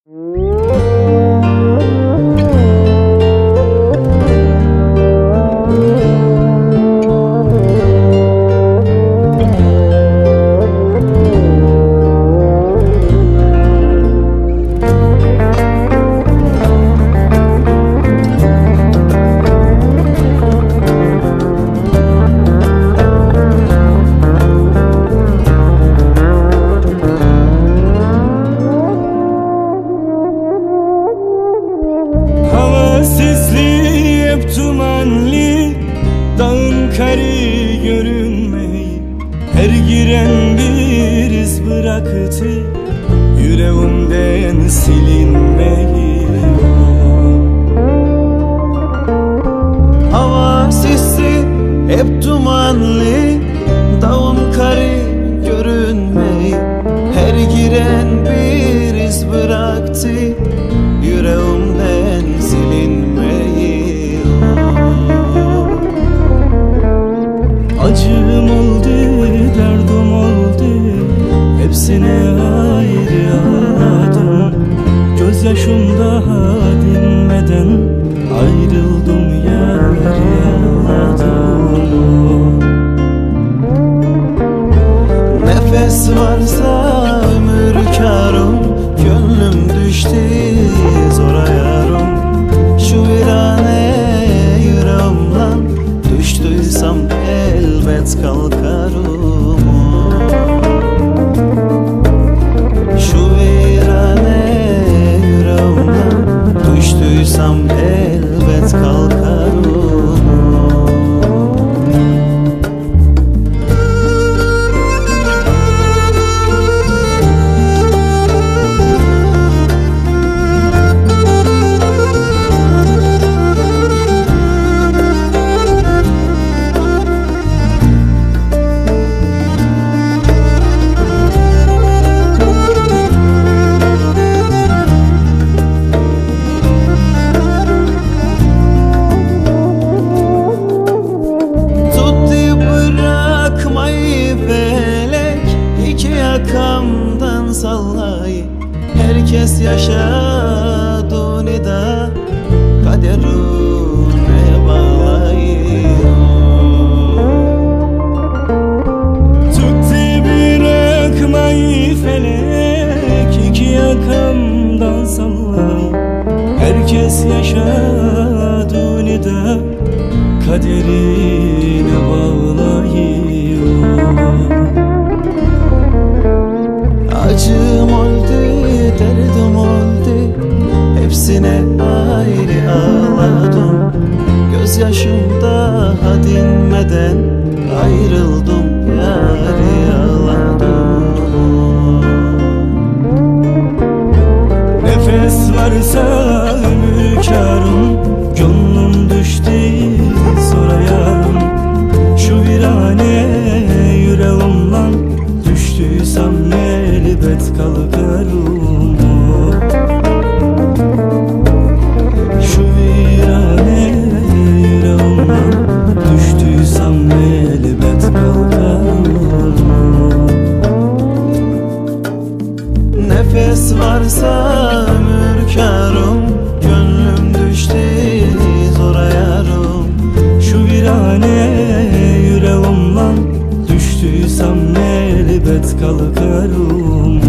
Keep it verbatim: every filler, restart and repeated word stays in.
Tumanlı dağın karı görünmeyi, her giren bir iz bıraktı yüreğimden silinmeyi. Hava sisli hep dumanlı, dağın karı görünmeyi, her giren bir iz bıraktı yüreğimden silinmeyi. Acım oldu, derdim oldu, hepsine ayrı ağladım. Gözyaşım daha dinmeden ayrıldım, yar ağladım. Nefes varsa ömür kârım, gönlüm düştü zora yarım. Şu virane yüreğimden düştüysem elbet kalkarım. Şu virane yüreğimden düştüysem elbet kalkarım. Yakamdan sallay, herkes yaşadığını da kaderine bağlayıyor. Tuttu bırakmayı felek, iki yakamdan sallay, herkes yaşadığını da kaderine bağlayıyor. Acım oldu, derdim oldu, hepsine ayrı ağladım. Gözyaşım daha dinmeden ayrıldım, yâri ağladım. Nefes varsa ömür kârım, gönlüm düştü zora yarım. Şu virane yüreğimden düştüysem elbet kalkarım. Şu virane yüreğimden düştüysem elbet kalkarım. Nefes varsa ömür kârım, gönlüm düştü zora yarım. Şu virane yüreğimden düştüysem elbet kalkarım.